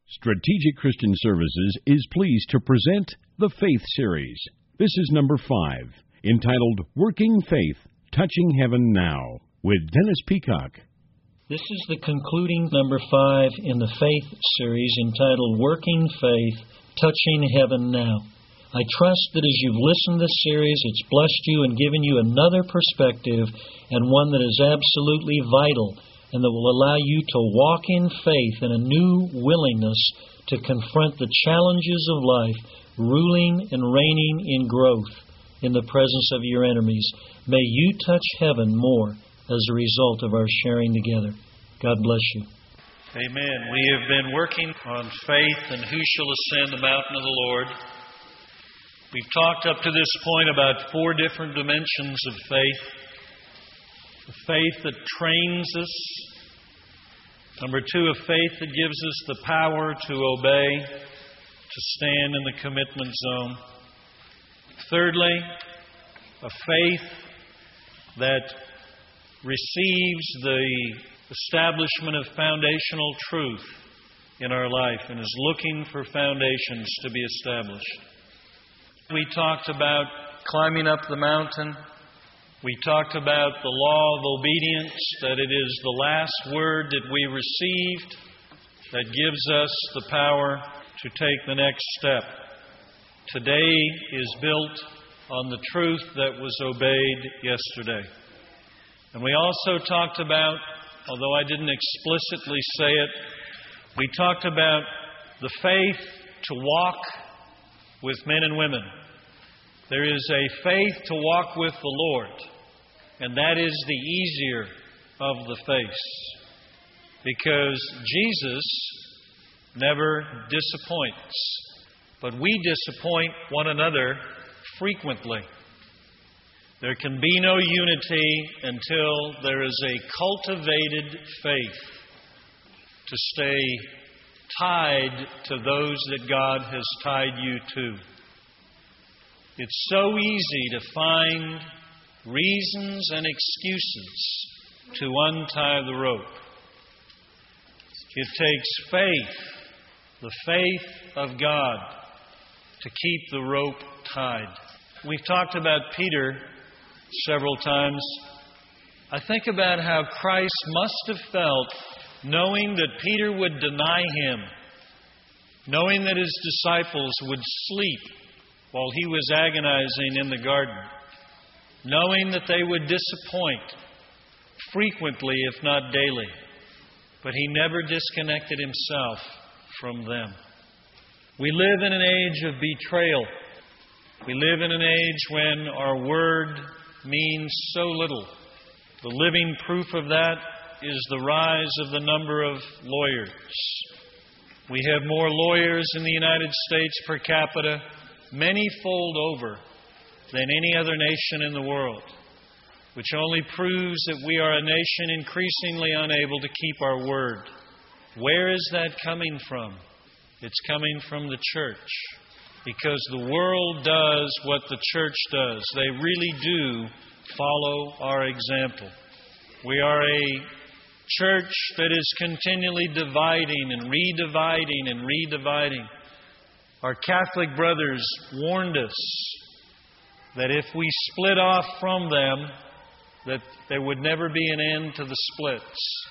Strategic Christian Services is pleased to present the Faith Series. This is number 5, entitled Working Faith, Touching Heaven Now, with Dennis Peacock. This is the concluding number 5 in the Faith Series, entitled Working Faith, Touching Heaven Now. I trust that as you've listened to this series, it's blessed you and given you another perspective, and one that is absolutely vital, and that will allow you to walk in faith and a new willingness to confront the challenges of life, ruling and reigning in growth in the presence of your enemies. May you touch heaven more as a result of our sharing together. God bless you. Amen. We have been working on faith and who shall ascend the mountain of the Lord. We've talked up to this point about 4 different dimensions of faith. The faith that trains us. Number 2, a faith that gives us the power to obey, to stand in the commitment zone. Thirdly, a faith that receives the establishment of foundational truth in our life and is looking for foundations to be established. We talked about climbing up the mountain. We talked about the law of obedience, that it is the last word that we received that gives us the power to take the next step. Today is built on the truth that was obeyed yesterday. And we also talked about, although I didn't explicitly say it, we talked about the faith to walk with men and women. There is a faith to walk with the Lord, and that is the easier of the faiths, because Jesus never disappoints, but we disappoint one another frequently. There can be no unity until there is a cultivated faith to stay tied to those that God has tied you to. It's so easy to find reasons and excuses to untie the rope. It takes faith, the faith of God, to keep the rope tied. We've talked about Peter several times. I think about how Christ must have felt knowing that Peter would deny Him, knowing that His disciples would sleep while He was agonizing in the garden, knowing that they would disappoint frequently, if not daily. But He never disconnected Himself from them. We live in an age of betrayal. We live in an age when our word means so little. The living proof of that is the rise of the number of lawyers. We have more lawyers in the United States per capita, many-fold over, than any other nation in the world, which only proves that we are a nation increasingly unable to keep our word. Where is that coming from? It's coming from the church, because the world does what the church does. They really do follow our example. We are a church that is continually dividing and redividing and redividing. Our Catholic brothers warned us that if we split off from them, that there would never be an end to the splits.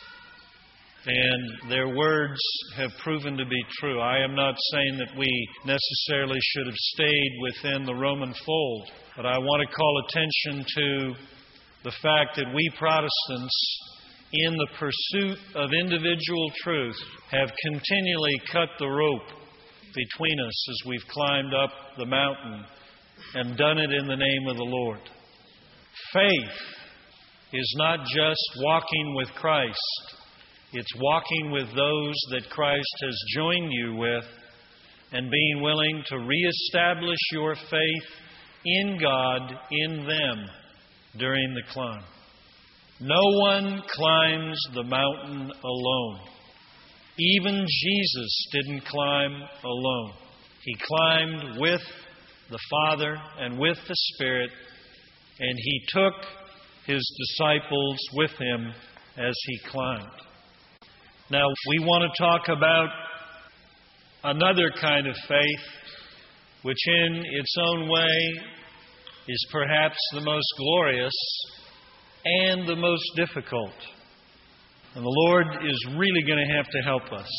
And their words have proven to be true. I am not saying that we necessarily should have stayed within the Roman fold, but I want to call attention to the fact that we Protestants, in the pursuit of individual truth, have continually cut the rope between us as we've climbed up the mountain and done it in the name of the Lord. Faith is not just walking with Christ. It's walking with those that Christ has joined you with and being willing to reestablish your faith in God, in them, during the climb. No one climbs the mountain alone. Even Jesus didn't climb alone. He climbed with the Father and with the Spirit, and He took His disciples with Him as He climbed. Now, we want to talk about another kind of faith, which in its own way is perhaps the most glorious and the most difficult. And the Lord is really going to have to help us.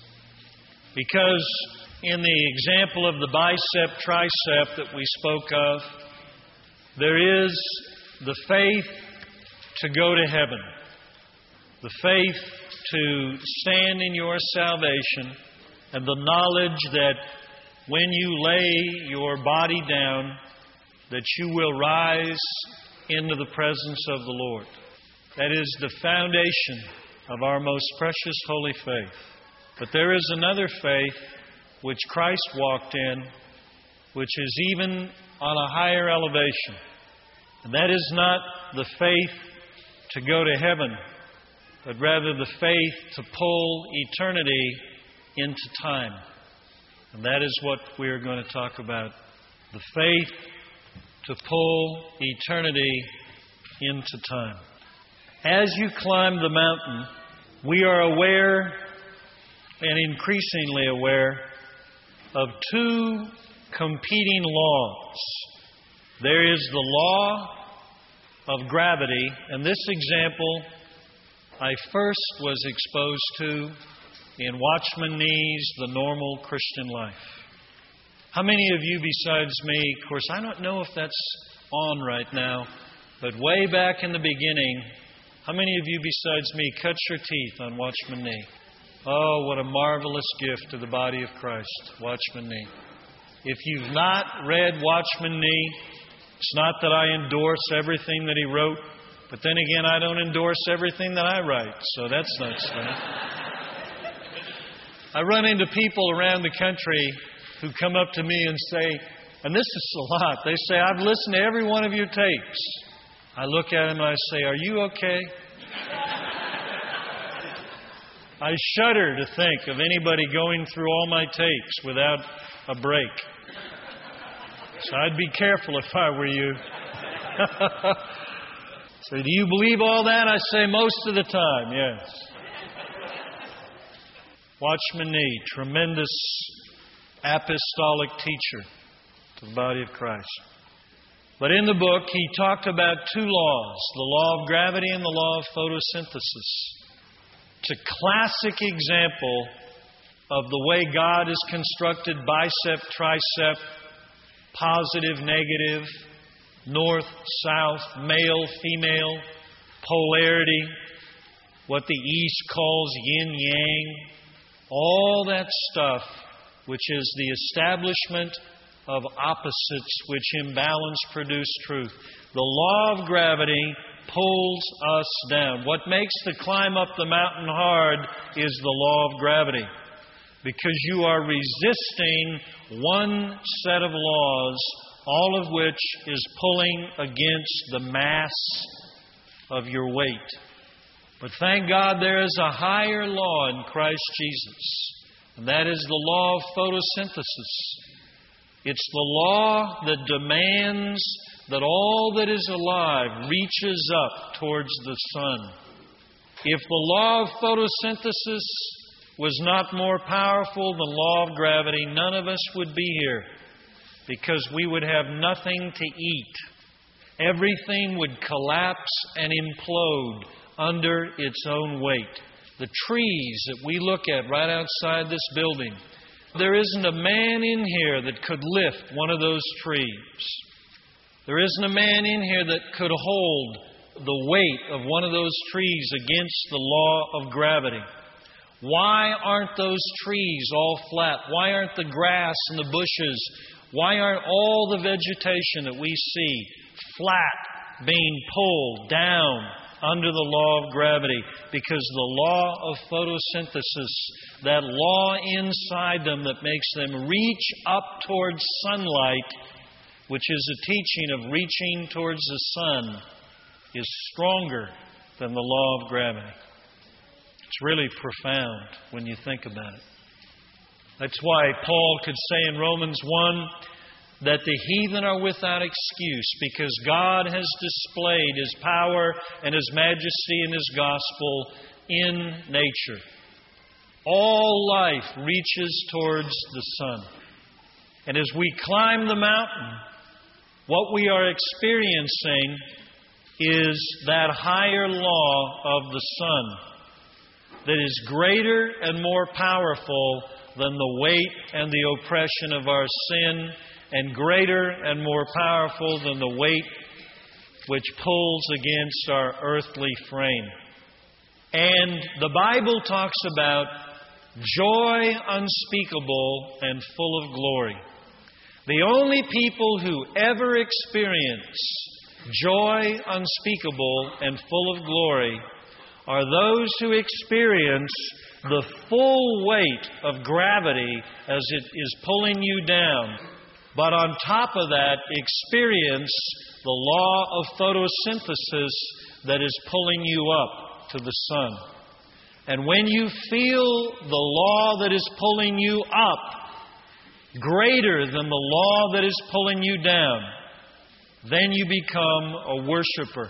Because in the example of the bicep, tricep that we spoke of, there is the faith to go to heaven, the faith to stand in your salvation, and the knowledge that when you lay your body down, that you will rise into the presence of the Lord. That is the foundation of our most precious holy faith. But there is another faith which Christ walked in, which is even on a higher elevation. And that is not the faith to go to heaven, but rather the faith to pull eternity into time. And that is what we are going to talk about. The faith to pull eternity into time. As you climb the mountain, we are aware and increasingly aware of two competing laws. There is the law of gravity, and this example I first was exposed to in Watchman Nee's The Normal Christian Life. How many of you besides me, of course I don't know if that's on right now, but way back in the beginning, how many of you besides me cut your teeth on Watchman Nee? Oh, what a marvelous gift to the body of Christ, Watchman Nee. If you've not read Watchman Nee, it's not that I endorse everything that he wrote, but then again, I don't endorse everything that I write, so that's not so. I run into people around the country who come up to me and say, and this is a lot, they say, I've listened to every one of your tapes. I look at them and I say, are you okay? I shudder to think of anybody going through all my tapes without a break. So I'd be careful if I were you. So do you believe all that? I say most of the time, yes. Watchman Nee, tremendous apostolic teacher to the body of Christ. But in the book, he talked about two laws, the law of gravity and the law of photosynthesis. It's a classic example of the way God has constructed bicep, tricep, positive, negative, north, south, male, female, polarity, what the East calls yin-yang, all that stuff which is the establishment of opposites which in balance produce truth. The law of gravity pulls us down. What makes the climb up the mountain hard is the law of gravity, because you are resisting one set of laws, all of which is pulling against the mass of your weight. But thank God there is a higher law in Christ Jesus, and that is the law of photosynthesis. It's the law that demands that all that is alive reaches up towards the sun. If the law of photosynthesis was not more powerful than the law of gravity, none of us would be here, because we would have nothing to eat. Everything would collapse and implode under its own weight. The trees that we look at right outside this building, there isn't a man in here that could lift one of those trees. There isn't a man in here that could hold the weight of one of those trees against the law of gravity. Why aren't those trees all flat? Why aren't the grass and the bushes, why aren't all the vegetation that we see flat, being pulled down under the law of gravity? Because the law of photosynthesis, that law inside them that makes them reach up towards sunlight, which is a teaching of reaching towards the sun, is stronger than the law of gravity. It's really profound when you think about it. That's why Paul could say in Romans 1 that the heathen are without excuse, because God has displayed His power and His majesty and His gospel in nature. All life reaches towards the sun. And as we climb the mountain, what we are experiencing is that higher law of the sun that is greater and more powerful than the weight and the oppression of our sin, and greater and more powerful than the weight which pulls against our earthly frame. And the Bible talks about joy unspeakable and full of glory. The only people who ever experience joy unspeakable and full of glory are those who experience the full weight of gravity as it is pulling you down, but on top of that, experience the law of photosynthesis that is pulling you up to the sun. And when you feel the law that is pulling you up greater than the law that is pulling you down, then you become a worshiper.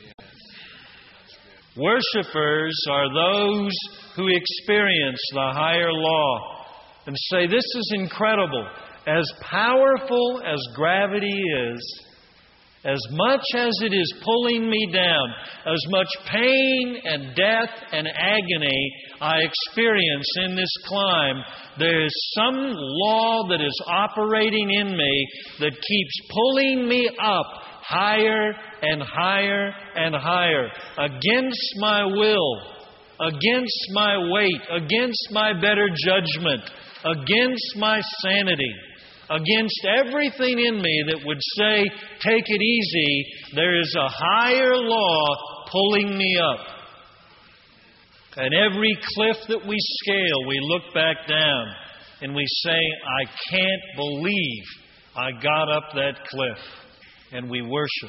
Worshippers are those who experience the higher law and say, this is incredible. As powerful as gravity is, as much as it is pulling me down, as much pain and death and agony I experience in this climb, there is some law that is operating in me that keeps pulling me up higher and higher and higher, against my will, against my weight, against my better judgment, against my sanity, against everything in me that would say, take it easy. There is a higher law pulling me up. And every cliff that we scale, we look back down and we say, I can't believe I got up that cliff. And we worship.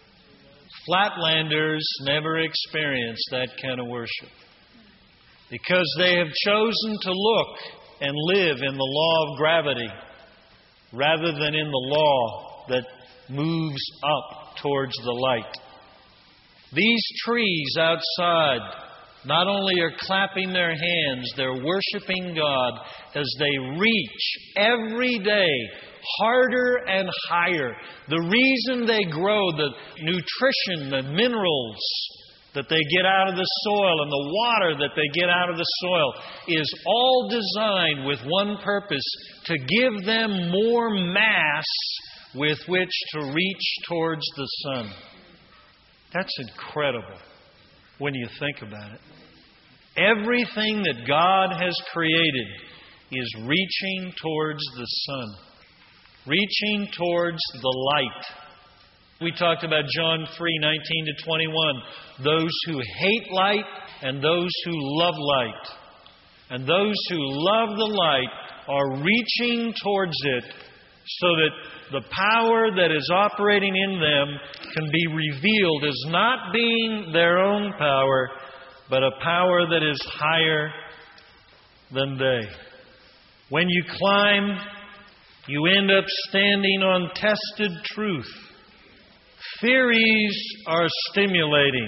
Flatlanders never experience that kind of worship because they have chosen to look and live in the law of gravity rather than in the law that moves up towards the light. These trees outside not only are clapping their hands, they're worshiping God as they reach every day harder and higher. The reason they grow, the nutrition, the minerals that they get out of the soil and the water that they get out of the soil is all designed with one purpose, to give them more mass with which to reach towards the sun. That's incredible when you think about it. Everything that God has created is reaching towards the sun, reaching towards the light. We talked about John 3:19-21. Those who hate light and those who love light. And those who love the light are reaching towards it so that the power that is operating in them can be revealed as not being their own power, but a power that is higher than they. When you climb, you end up standing on tested truth. Theories are stimulating.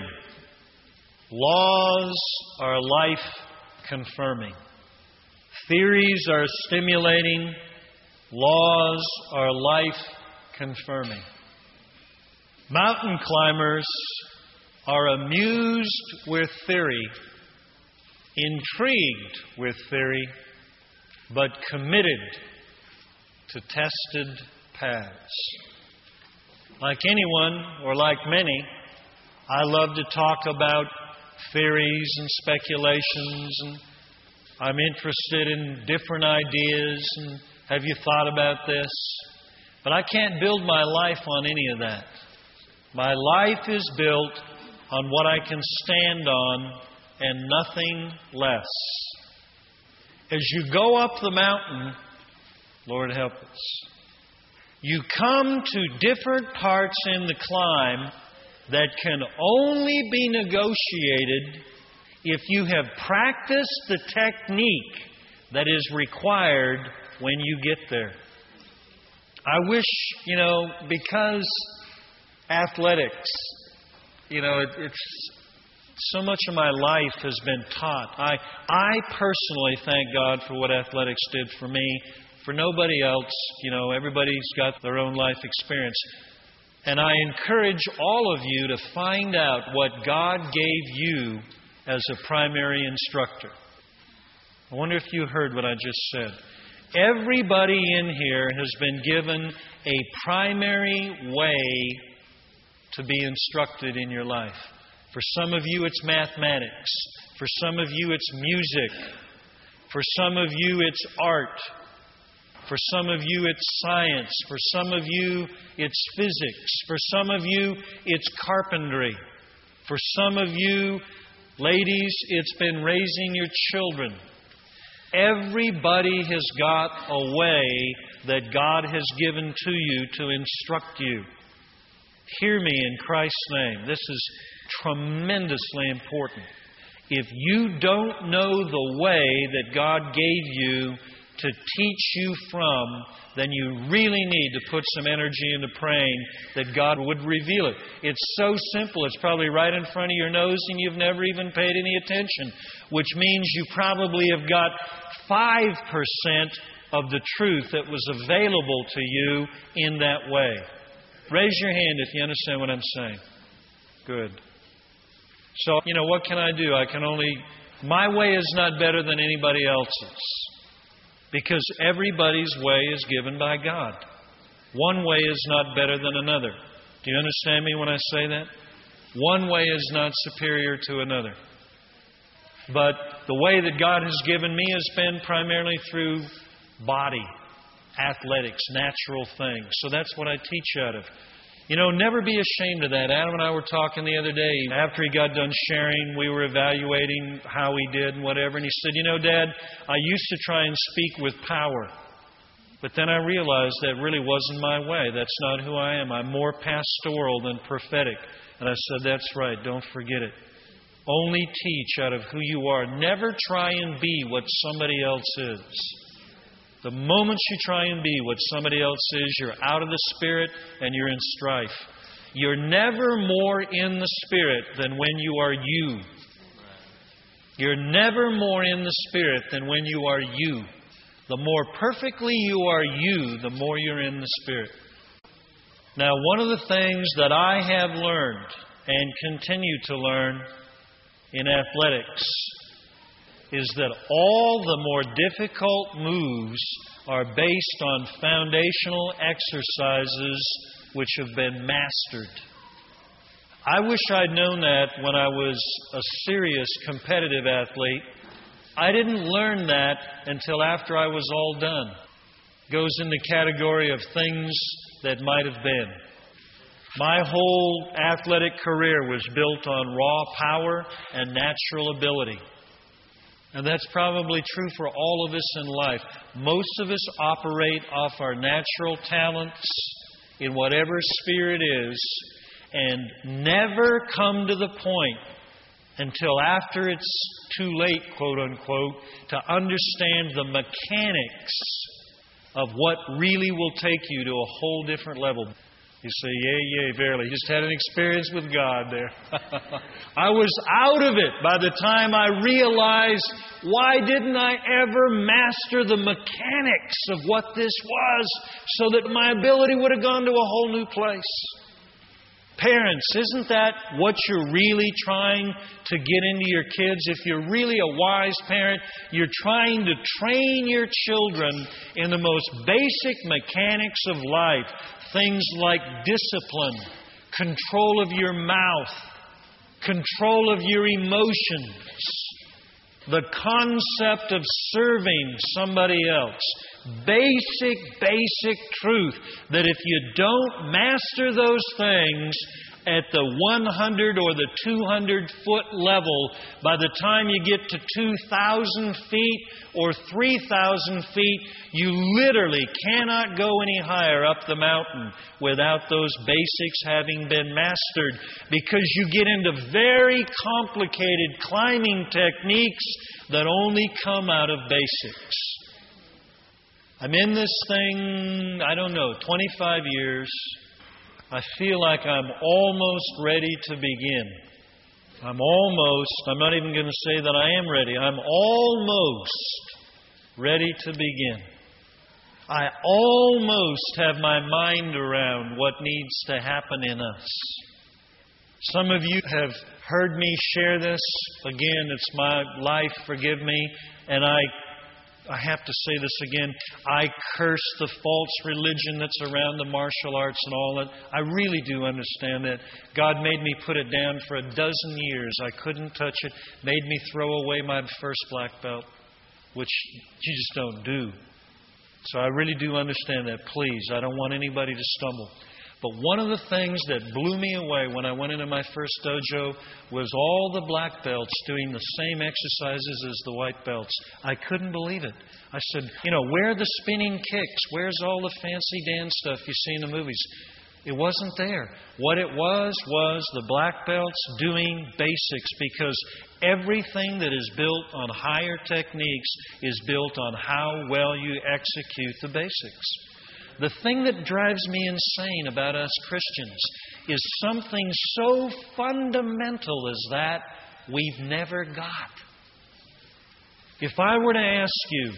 Laws are life-confirming. Theories are stimulating. Laws are life-confirming. Mountain climbers are amused with theory, intrigued with theory, but committed to tested paths. Like anyone, or like many, I love to talk about theories and speculations, and I'm interested in different ideas, and have you thought about this? But I can't build my life on any of that. My life is built on what I can stand on and nothing less. As you go up the mountain, Lord help us, you come to different parts in the climb that can only be negotiated if you have practiced the technique that is required when you get there. I wish, because athletics, it's So much of my life has been taught. I personally thank God for what athletics did for me. For nobody else, everybody's got their own life experience. And I encourage all of you to find out what God gave you as a primary instructor. I wonder if you heard what I just said. Everybody in here has been given a primary way to be instructed in your life. For some of you, it's mathematics. For some of you, it's music. For some of you, it's art. For some of you, it's science. For some of you, it's physics. For some of you, it's carpentry. For some of you, ladies, it's been raising your children. Everybody has got a way that God has given to you to instruct you. Hear me in Christ's name. This is tremendously important. If you don't know the way that God gave you to teach you from, then you really need to put some energy into praying that God would reveal it. It's so simple. It's probably right in front of your nose and you've never even paid any attention, which means you probably have got 5% of the truth that was available to you in that way. Raise your hand if you understand what I'm saying. Good. So, what can I do? My way is not better than anybody else's. Because everybody's way is given by God. One way is not better than another. Do you understand me when I say that? One way is not superior to another. But the way that God has given me has been primarily through body, athletics, natural things. So that's what I teach out of. Never be ashamed of that. Adam and I were talking the other day. After he got done sharing, we were evaluating how he did and whatever. And he said, Dad, I used to try and speak with power. But then I realized that really wasn't my way. That's not who I am. I'm more pastoral than prophetic. And I said, that's right. Don't forget it. Only teach out of who you are. Never try and be what somebody else is. The moment you try and be what somebody else is, you're out of the Spirit and you're in strife. You're never more in the Spirit than when you are you. You're never more in the Spirit than when you are you. The more perfectly you are you, the more you're in the Spirit. Now, one of the things that I have learned and continue to learn in athletics is that all the more difficult moves are based on foundational exercises which have been mastered. I wish I'd known that when I was a serious competitive athlete. I didn't learn that until after I was all done. It goes in the category of things that might have been. My whole athletic career was built on raw power and natural ability. And that's probably true for all of us in life. Most of us operate off our natural talents in whatever sphere it is and never come to the point until after it's too late, quote unquote, to understand the mechanics of what really will take you to a whole different level. You say, yea, verily. Just had an experience with God there. I was out of it by the time I realized, why didn't I ever master the mechanics of what this was so that my ability would have gone to a whole new place? Parents, isn't that what you're really trying to get into your kids? If you're really a wise parent, you're trying to train your children in the most basic mechanics of life. Things like discipline, control of your mouth, control of your emotions, the concept of serving somebody else. Basic truth that if you don't master those things at the 100 or the 200 foot level, by the time you get to 2,000 feet or 3,000 feet, you literally cannot go any higher up the mountain without those basics having been mastered, because you get into very complicated climbing techniques that only come out of basics. I'm in this thing, 25 years. I feel like I'm almost ready to begin. I'm not even going to say that I am ready. I'm almost ready to begin. I almost have my mind around what needs to happen in us. Some of you have heard me share this. Again, it's my life, forgive me. And I have to say this again. I curse the false religion that's around the martial arts and all that. I really do understand that. God made me put it down for 12 years. I couldn't touch it. Made me throw away my first black belt, which you just don't do. So I really do understand that. Please, I don't want anybody to stumble. But one of the things that blew me away when I went into my first dojo was all the black belts doing the same exercises as the white belts. I couldn't believe it. I said, where are the spinning kicks? Where's all the fancy dance stuff you see in the movies? It wasn't there. What it was the black belts doing basics, because everything that is built on higher techniques is built on how well you execute the basics. The thing that drives me insane about us Christians is something so fundamental as that we've never got. If I were to ask you,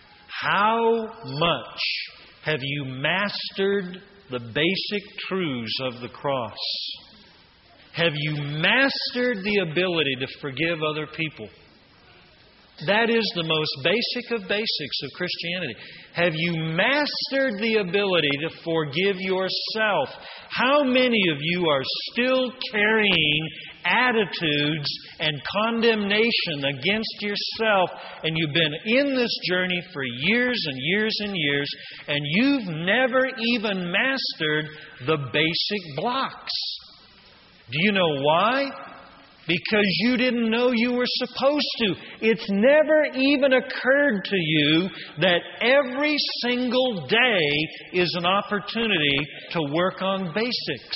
how much have you mastered the basic truths of the cross? Have you mastered the ability to forgive other people? That is the most basic of basics of Christianity. Have you mastered the ability to forgive yourself? How many of you are still carrying attitudes and condemnation against yourself, and you've been in this journey for years and years and years, and you've never even mastered the basic blocks? Do you know why? Because you didn't know you were supposed to. It's never even occurred to you that every single day is an opportunity to work on basics.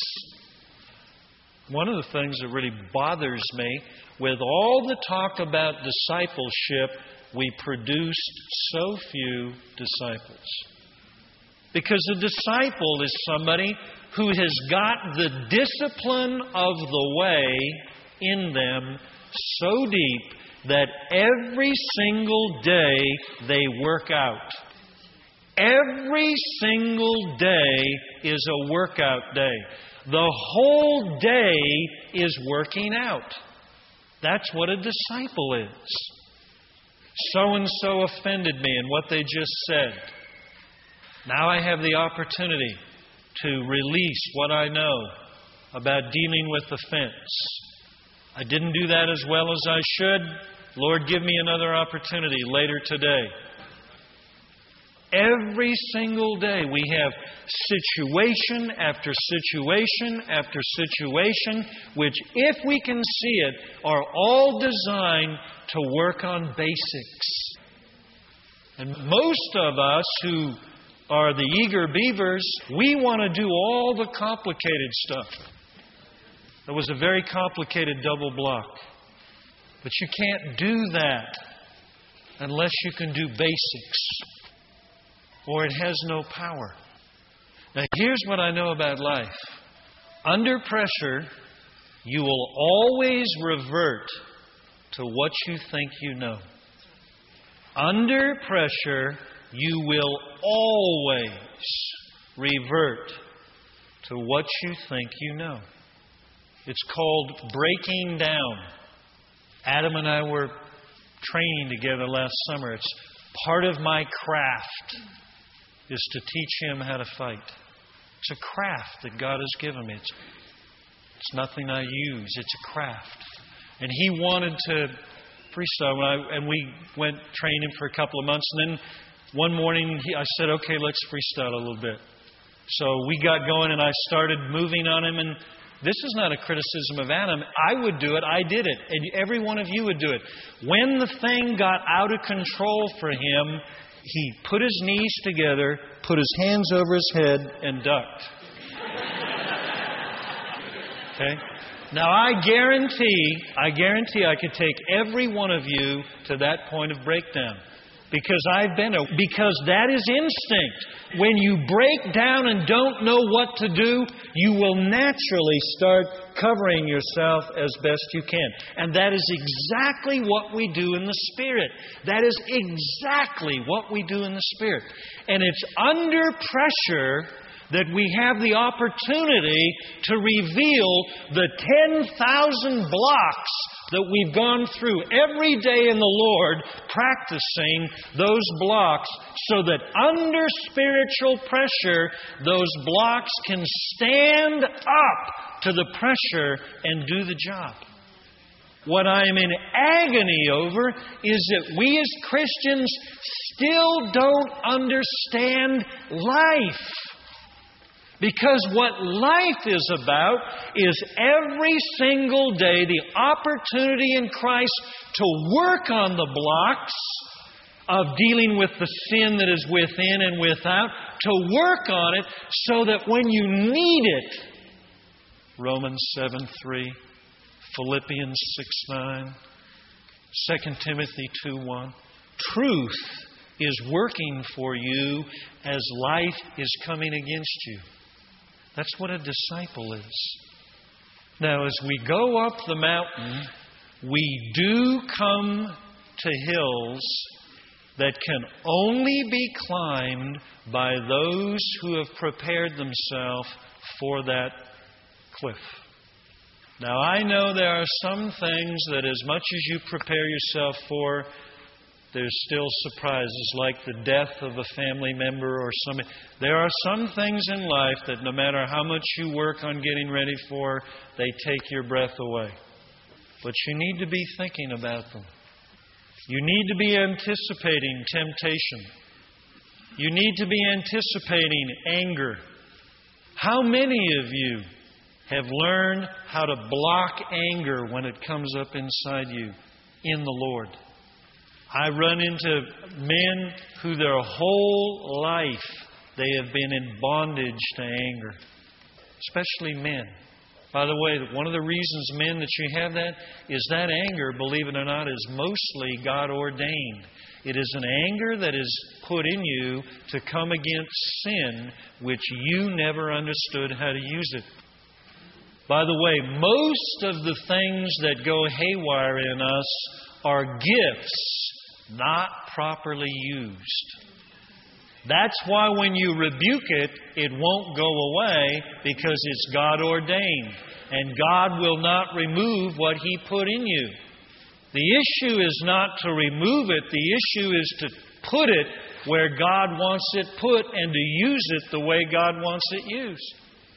One of the things that really bothers me, with all the talk about discipleship, we produced so few disciples. Because a disciple is somebody who has got the discipline of the way in them so deep that every single day they work out. Every single day is a workout day. The whole day is working out. That's what a disciple is. So-and-so offended me in what they just said. Now I have the opportunity to release what I know about dealing with offense. I didn't do that as well as I should. Lord, give me another opportunity later today. Every single day we have situation after situation after situation, which, if we can see it, are all designed to work on basics. And most of us who are the eager beavers, we want to do all the complicated stuff. That was a very complicated double block. But you can't do that unless you can do basics, or it has no power. Now, here's what I know about life. Under pressure, you will always revert to what you think you know. Under pressure, you will always revert to what you think you know. It's called breaking down. Adam and I were training together last summer. It's part of my craft is to teach him how to fight. It's a craft that God has given me. It's nothing I use. It's a craft. And he wanted to freestyle, and we went training for a couple of months. And then one morning I said, okay, let's freestyle a little bit. So we got going, and I started moving on him. And this is not a criticism of Adam. I would do it. I did it. And every one of you would do it. When the thing got out of control for him, he put his knees together, put his hands over his head, and ducked. Okay? Now, I guarantee I could take every one of you to that point of breakdown. Because that is instinct. When you break down and don't know what to do, you will naturally start covering yourself as best you can. And that is exactly what we do in the Spirit. That is exactly what we do in the Spirit. And it's under pressure that we have the opportunity to reveal the 10,000 blocks that we've gone through every day in the Lord, practicing those blocks so that under spiritual pressure, those blocks can stand up to the pressure and do the job. What I am in agony over is that we as Christians still don't understand life. Because what life is about is every single day the opportunity in Christ to work on the blocks of dealing with the sin that is within and without, to work on it so that when you need it, Romans 7:3, Philippians 6:9, 2 Timothy 2:1, truth is working for you as life is coming against you. That's what a disciple is. Now, as we go up the mountain, we do come to hills that can only be climbed by those who have prepared themselves for that cliff. Now, I know there are some things that as much as you prepare yourself for, there's still surprises, like the death of a family member or something. There are some things in life that no matter how much you work on getting ready for, they take your breath away. But you need to be thinking about them. You need to be anticipating temptation. You need to be anticipating anger. How many of you have learned how to block anger when it comes up inside you in the Lord? I run into men who their whole life they have been in bondage to anger, especially men. By the way, one of the reasons, men, that you have that is that anger, believe it or not, is mostly God ordained. It is an anger that is put in you to come against sin, which you never understood how to use it. By the way, most of the things that go haywire in us are gifts not properly used. That's why when you rebuke it, it won't go away, because it's God ordained. And God will not remove what He put in you. The issue is not to remove it. The issue is to put it where God wants it put and to use it the way God wants it used.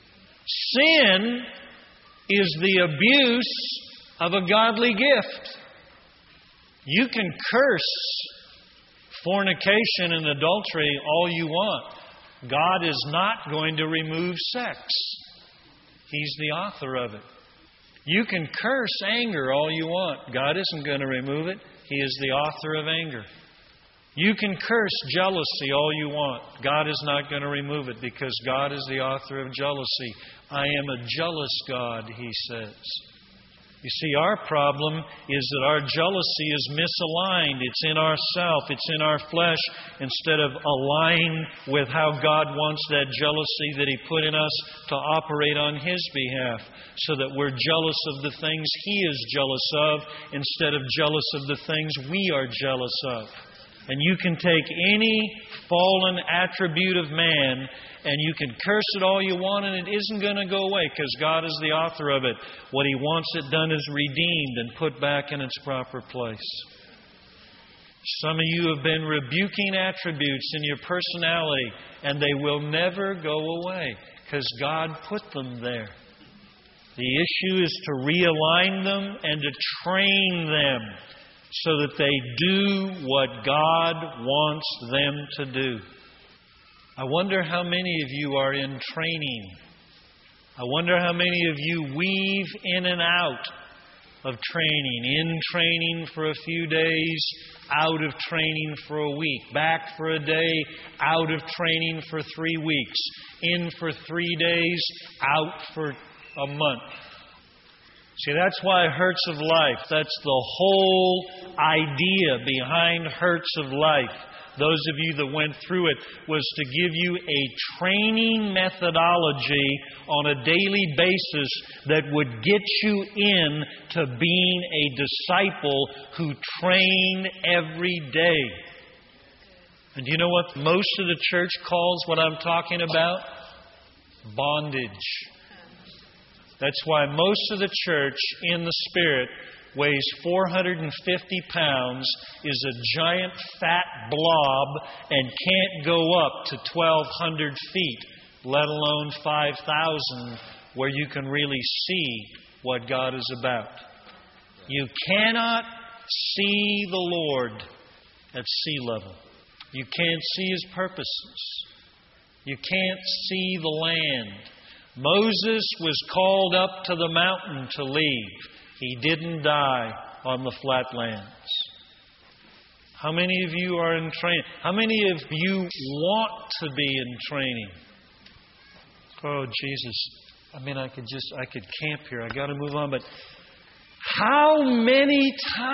Sin is the abuse of a godly gift. You can curse fornication and adultery all you want. God is not going to remove sex. He's the author of it. You can curse anger all you want. God isn't going to remove it. He is the author of anger. You can curse jealousy all you want. God is not going to remove it, because God is the author of jealousy. I am a jealous God, He says. You see, our problem is that our jealousy is misaligned. It's in ourself. It's in our flesh, instead of aligning with how God wants that jealousy that He put in us to operate on His behalf, so that we're jealous of the things He is jealous of instead of jealous of the things we are jealous of. And you can take any fallen attribute of man and you can curse it all you want, and it isn't going to go away, because God is the author of it. What He wants it done is redeemed and put back in its proper place. Some of you have been rebuking attributes in your personality, and they will never go away, because God put them there. The issue is to realign them and to train them so that they do what God wants them to do. I wonder how many of you are in training. I wonder how many of you weave in and out of training. In training for a few days, out of training for a week. Back for a day, out of training for 3 weeks. In for 3 days, out for a month. See, that's why Hurts of Life, that's the whole idea behind Hurts of Life. Those of you that went through it, was to give you a training methodology on a daily basis that would get you in to being a disciple who trained every day. And do you know what most of the church calls what I'm talking about? Bondage. That's why most of the church in the Spirit weighs 450 pounds, is a giant fat blob, and can't go up to 1,200 feet, let alone 5,000, where you can really see what God is about. You cannot see the Lord at sea level. You can't see His purposes. You can't see the land. Moses was called up to the mountain to leave. He didn't die on the flatlands. How many of you are in training? How many of you want to be in training? Oh, Jesus. I mean, I could camp here. I got to move on. But how many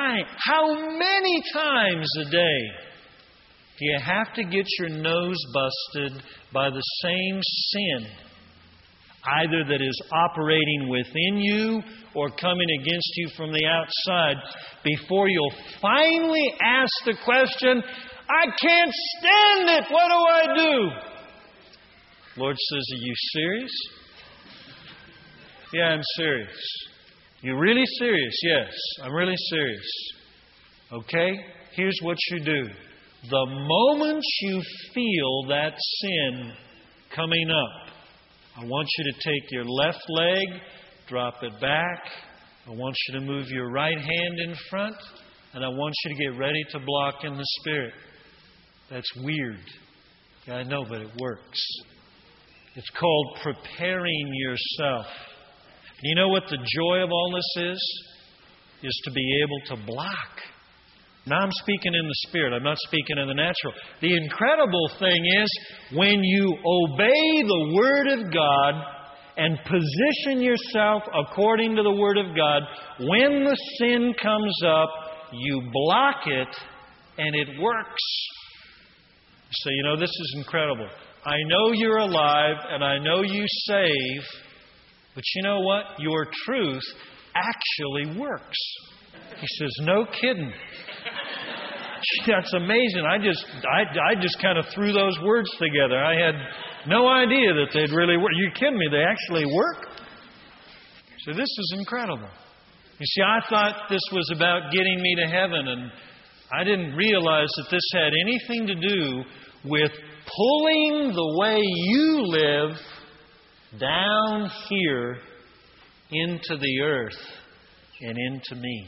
times a day do you have to get your nose busted by the same sin, either that is operating within you or coming against you from the outside, before you'll finally ask the question, I can't stand it, what do I do? Lord says, are you serious? Yeah, I'm serious. You really serious? Yes, I'm really serious. Okay, here's what you do. The moment you feel that sin coming up, I want you to take your left leg, drop it back. I want you to move your right hand in front, and I want you to get ready to block in the Spirit. That's weird. Yeah, I know, but it works. It's called preparing yourself. You know what the joy of all this is? Is to be able to block. Now I'm speaking in the Spirit. I'm not speaking in the natural. The incredible thing is when you obey the Word of God and position yourself according to the Word of God, when the sin comes up, you block it and it works. So, you know, this is incredible. I know you're alive and I know you save, but you know what? Your truth actually works. He says, no kidding. That's amazing. I just kind of threw those words together. I had no idea that they'd really work. You're kidding me. They actually work? So this is incredible. You see, I thought this was about getting me to heaven, and I didn't realize that this had anything to do with pulling the way you live down here into the earth and into me.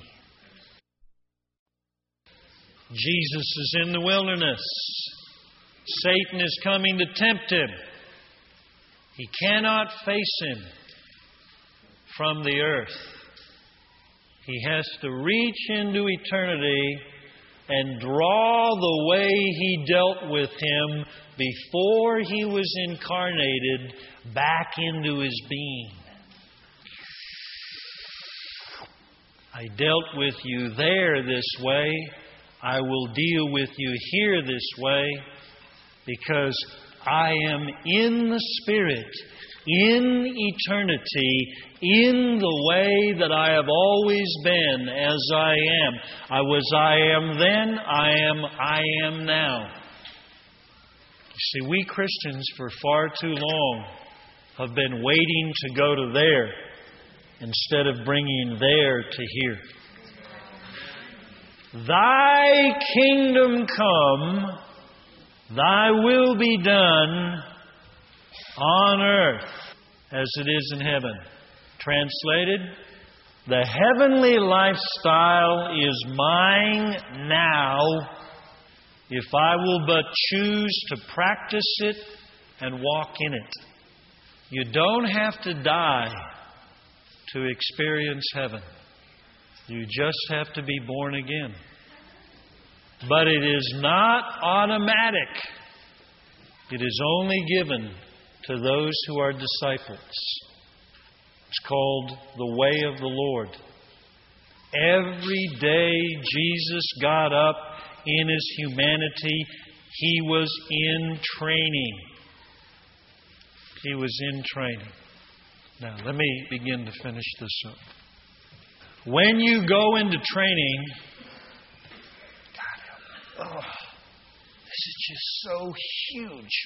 Jesus is in the wilderness. Satan is coming to tempt Him. He cannot face Him from the earth. He has to reach into eternity and draw the way He dealt with Him before He was incarnated back into His being. I dealt with you there this way. I will deal with you here this way, because I am in the Spirit, in eternity, in the way that I have always been, as I am. I was I am then, I am now. You see, we Christians for far too long have been waiting to go to there instead of bringing there to here. Thy kingdom come, Thy will be done on earth as it is in heaven. Translated, the heavenly lifestyle is mine now if I will but choose to practice it and walk in it. You don't have to die to experience heaven. You just have to be born again. But it is not automatic. It is only given to those who are disciples. It's called the way of the Lord. Every day Jesus got up in His humanity. He was in training. He was in training. Now, let me begin to finish this up. When you go into training, this is just so huge.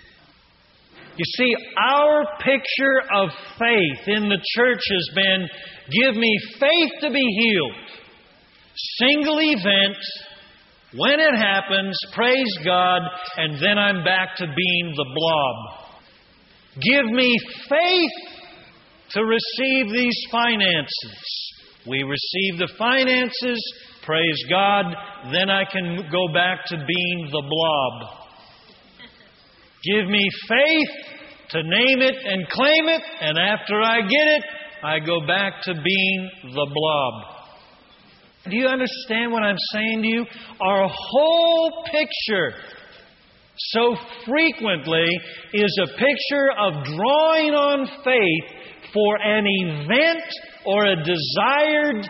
You see, our picture of faith in the church has been, give me faith to be healed. Single event, when it happens, praise God, and then I'm back to being the blob. Give me faith to receive these finances. We receive the finances, praise God, then I can go back to being the blob. Give me faith to name it and claim it, and after I get it, I go back to being the blob. Do you understand what I'm saying to you? Our whole picture so frequently is a picture of drawing on faith for an event or a desired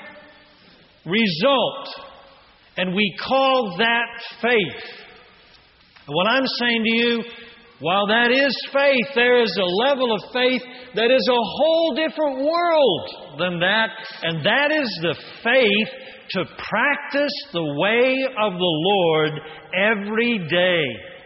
result. And we call that faith. And what I'm saying to you, while that is faith, there is a level of faith that is a whole different world than that. And that is the faith to practice the way of the Lord every day.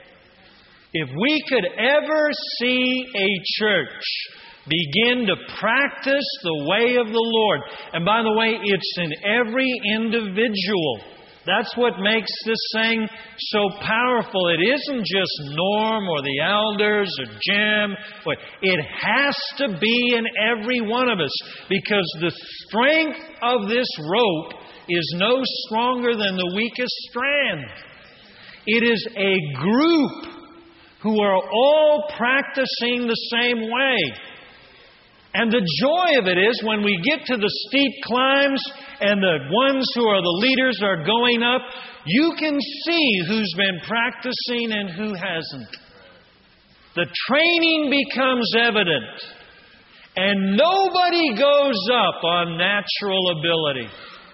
If we could ever see a church begin to practice the way of the Lord, and by the way, it's in every individual. That's what makes this thing so powerful. It isn't just Norm or the elders or Jim. It has to be in every one of us, because the strength of this rope is no stronger than the weakest strand. It is a group who are all practicing the same way. And the joy of it is when we get to the steep climbs and the ones who are the leaders are going up, you can see who's been practicing and who hasn't. The training becomes evident. And nobody goes up on natural ability.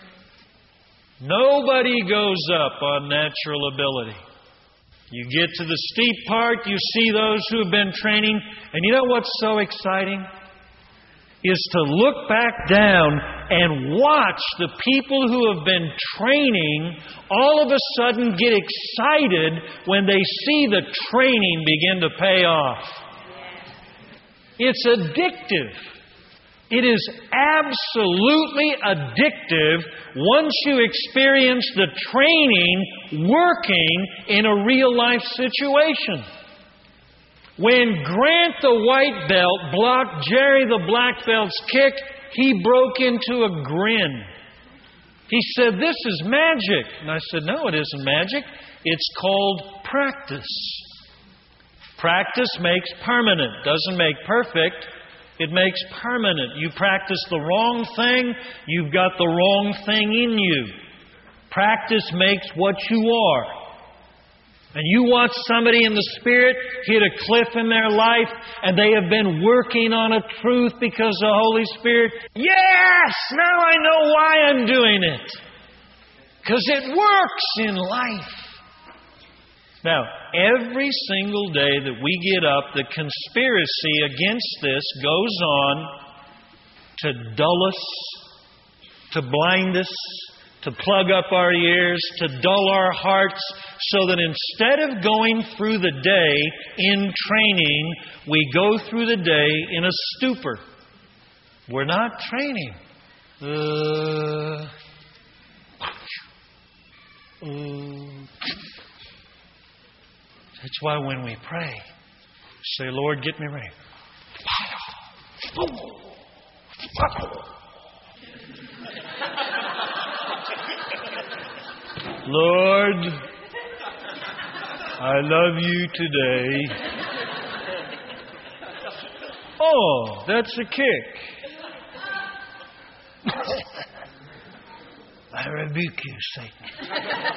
Nobody goes up on natural ability. You get to the steep part, you see those who have been training, and you know what's so exciting? Is to look back down and watch the people who have been training all of a sudden get excited when they see the training begin to pay off. It's addictive. It is absolutely addictive once you experience the training working in a real life situation. When Grant the white belt blocked Jerry the black belt's kick, he broke into a grin. He said, "This is magic." And I said, "No, it isn't magic. It's called practice." Practice makes permanent. Doesn't make perfect. It makes permanent. You practice the wrong thing, you've got the wrong thing in you. Practice makes what you are. And you watch somebody in the Spirit hit a cliff in their life, and they have been working on a truth because the Holy Spirit, yes, now I know why I'm doing it. Because it works in life. Now, every single day that we get up, the conspiracy against this goes on to dull us, to blind us, to plug up our ears, to dull our hearts, so that instead of going through the day in training, we go through the day in a stupor. We're not training. That's why when we pray, say, "Lord, get me ready." Lord, I love you today. Oh, that's a kick. I rebuke you, Satan.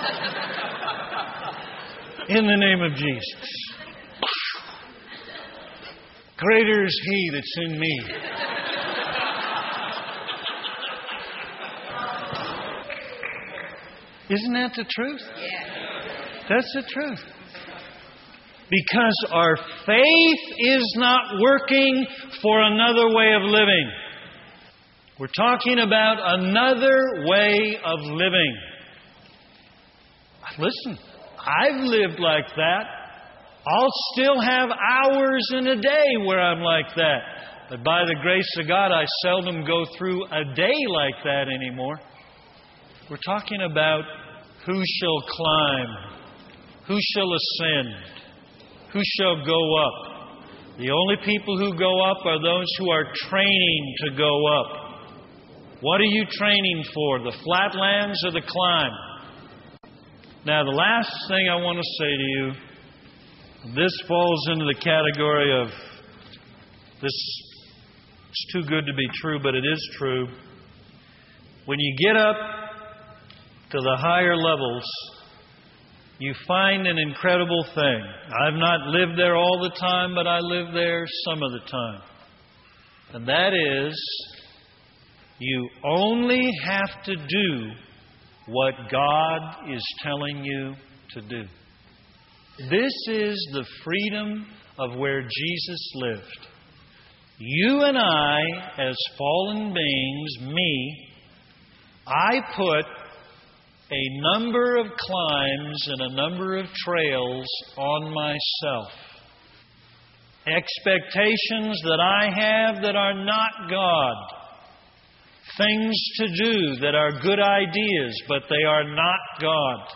In the name of Jesus. Greater is He that's in me Isn't that the truth? That's the truth. Because our faith is not working for another way of living. We're talking about another way of living. Listen, I've lived like that. I'll still have hours in a day where I'm like that. But by the grace of God, I seldom go through a day like that anymore. We're talking about who shall climb, who shall ascend, who shall go up. The only people who go up are those who are training to go up. What are you training for, the flatlands or the climb? Now, the last thing I want to say to you, this falls into the category of, this is too good to be true, but it is true. When you get up to the higher levels, you find an incredible thing. I've not lived there all the time, but I live there some of the time. And that is, you only have to do what God is telling you to do. This is the freedom of where Jesus lived. You and I, as fallen beings, me, I put a number of climbs and a number of trails on myself. Expectations that I have that are not God. Things to do that are good ideas, but they are not God.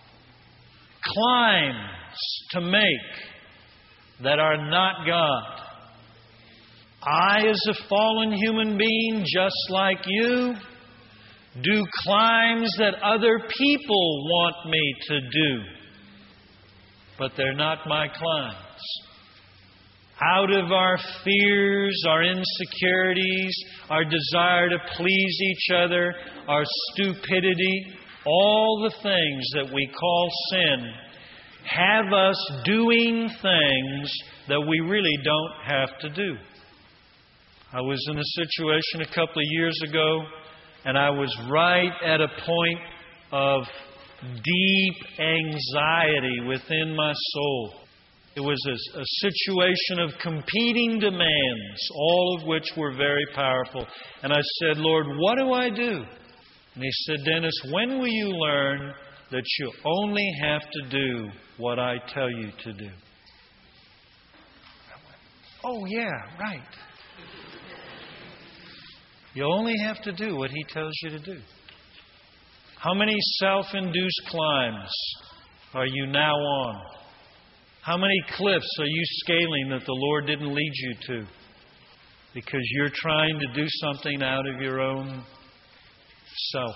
Climbs to make that are not God. I, as a fallen human being, just like you, do climbs that other people want me to do, but they're not my climbs. Out of our fears, our insecurities, our desire to please each other, our stupidity, all the things that we call sin, have us doing things that we really don't have to do. I was in a situation a couple of years ago, and I was right at a point of deep anxiety within my soul. It was a situation of competing demands, all of which were very powerful. And I said, Lord, what do I do? And He said, Dennis, when will you learn that you only have to do what I tell you to do? I went, oh, yeah, right. You only have to do what He tells you to do. How many self-induced climbs are you now on? How many cliffs are you scaling that the Lord didn't lead you to? Because you're trying to do something out of your own self.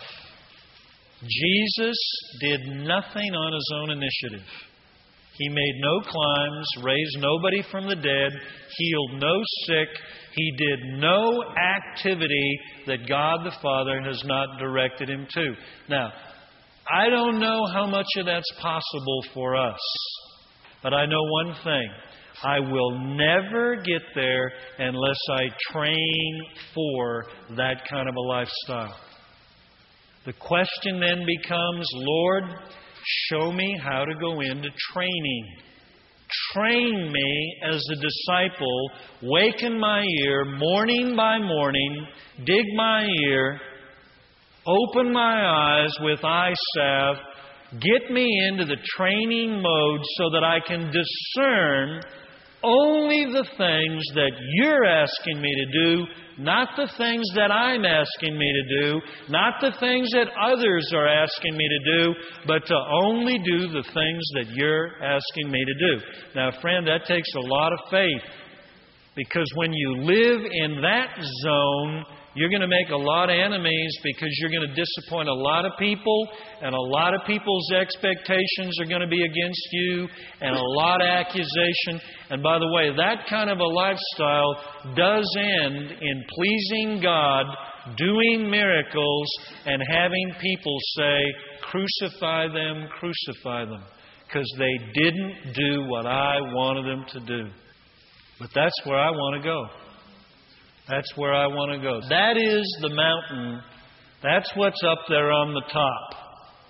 Jesus did nothing on His own initiative. He made no climbs, raised nobody from the dead, healed no sick. He did no activity that God the Father has not directed Him to. Now, I don't know how much of that's possible for us. But I know one thing. I will never get there unless I train for that kind of a lifestyle. The question then becomes, Lord, show me how to go into training. Train me as a disciple. Waken my ear morning by morning. Dig my ear. Open my eyes with eye salve. Get me into the training mode so that I can discern only the things that You're asking me to do, not the things that I'm asking me to do, not the things that others are asking me to do, but to only do the things that You're asking me to do. Now, friend, that takes a lot of faith, because when you live in that zone, you're going to make a lot of enemies, because you're going to disappoint a lot of people, and a lot of people's expectations are going to be against you, and a lot of accusation. And by the way, that kind of a lifestyle does end in pleasing God, doing miracles, and having people say, crucify them, because they didn't do what I wanted them to do. But that's where I want to go. That's where I want to go. That is the mountain. That's what's up there on the top.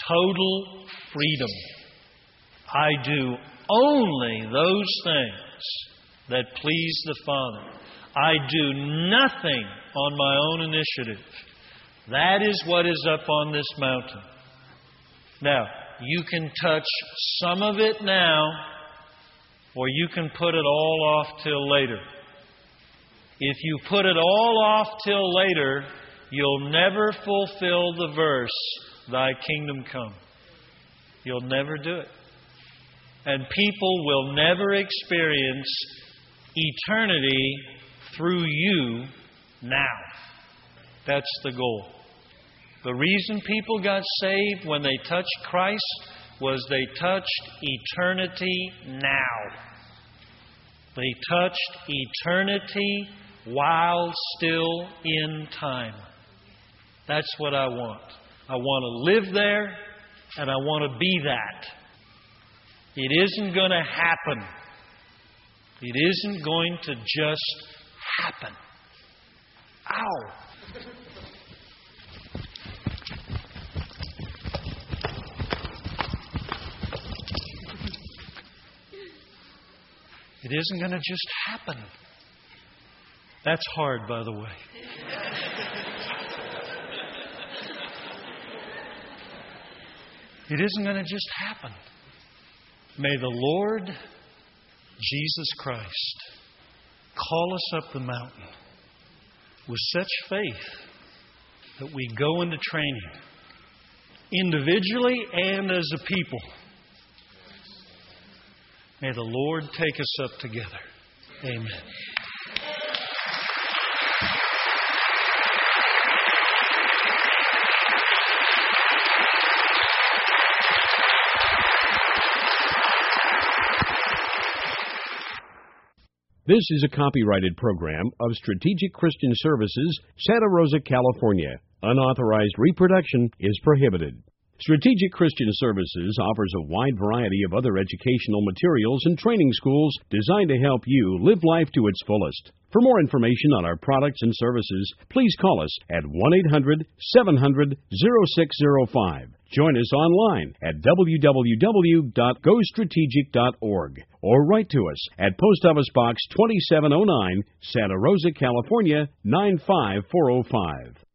total freedom. I do only those things that please the Father. I do nothing on my own initiative. That is what is up on this mountain. Now, you can touch some of it now, or you can put it all off till later. If you put it all off till later, you'll never fulfill the verse, "Thy kingdom come." You'll never do it. And people will never experience eternity through you now. That's the goal. The reason people got saved when they touched Christ was they touched eternity now. They touched eternity while still in time. That's what I want. I want to live there, and I want to be that. It isn't going to happen. It isn't going to just happen. Ow! It isn't going to just happen. That's hard, by the way. It isn't going to just happen. May the Lord Jesus Christ call us up the mountain with such faith that we go into training, individually and as a people. May the Lord take us up together. Amen. This is a copyrighted program of Strategic Christian Services, Santa Rosa, California. Unauthorized reproduction is prohibited. Strategic Christian Services offers a wide variety of other educational materials and training schools designed to help you live life to its fullest. For more information on our products and services, please call us at 1-800-700-0605. Join us online at www.gostrategic.org or write to us at Post Office Box 2709, Santa Rosa, California 95405.